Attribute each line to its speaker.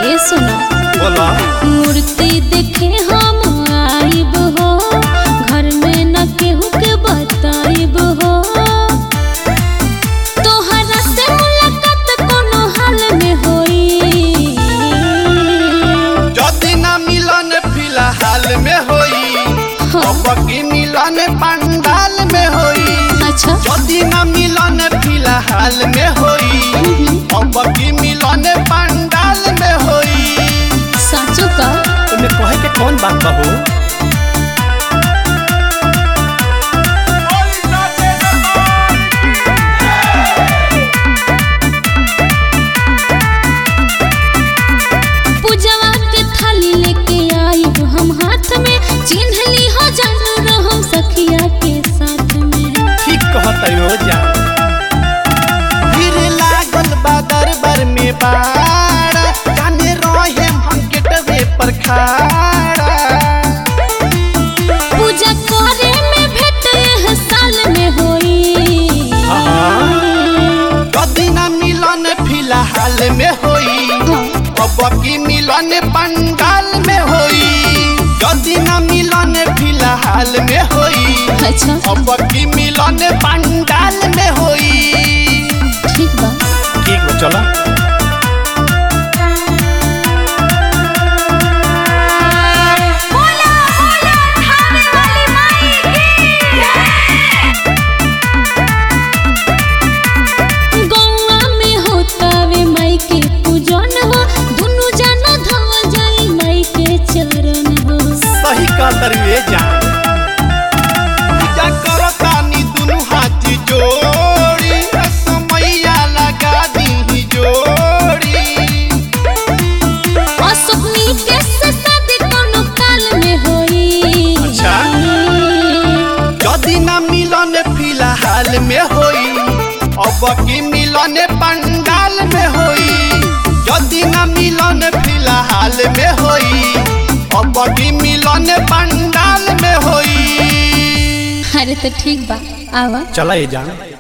Speaker 1: ए सुनो
Speaker 2: बोला
Speaker 1: मूर्ति देखे हम आइब हो, घर में न केहू के बताइब हो। तोहरा से मुलाकात कोनो हाल में होई,
Speaker 2: जदी ना मिलन फिलहाल में होई, अब की मिलन पंडाल में होई।
Speaker 1: अच्छा
Speaker 2: जदी ना मिलन फिलहाल में होई, अब की मिलन पंडाल में होई।
Speaker 1: साचो का
Speaker 2: तुमने कहे के कौन बात बा हो?
Speaker 1: पूजवा के थाली लेके आइब हम हाथ में, चिन्ह ली हो जानू रहम सखिया के साथ में।
Speaker 2: ठीक कहत हो जा फिर लागल बा दरबार में बाड़ा, जाने रहे हम गेटवे पर खाड़ा।
Speaker 1: पूजा करे में भेंट यह साल में होई,
Speaker 2: जदी ना मिलन फिलहाल में होई, अब की मिलन पंडाल में होई। जदी ना मिलन फिलहाल में होई,
Speaker 1: अच्छा
Speaker 2: अब की मिलन पंडाल में होई।
Speaker 1: ठीक बा।
Speaker 2: ठीक बा चला।
Speaker 1: गौवा में होतावे माई के पूजन हो, दुनु जाना धवल जाई माई के चरण हो।
Speaker 2: सही कहतर वे जा पूजा करतानी दुनु हाथ जोड़ी, समैया लगा दी जोड़ी।
Speaker 1: असुकनी के से शादी कोनो काल में होई।
Speaker 2: अच्छा जदी ना मिलन फिलहाल में होई, अब की मिलन पंडाल में होई। जदी ना मिलन फिलहाल में होई, अब की मिलन पंडाल में होई।
Speaker 1: अरे तो ठीक बा, आवा
Speaker 2: चला ये जान।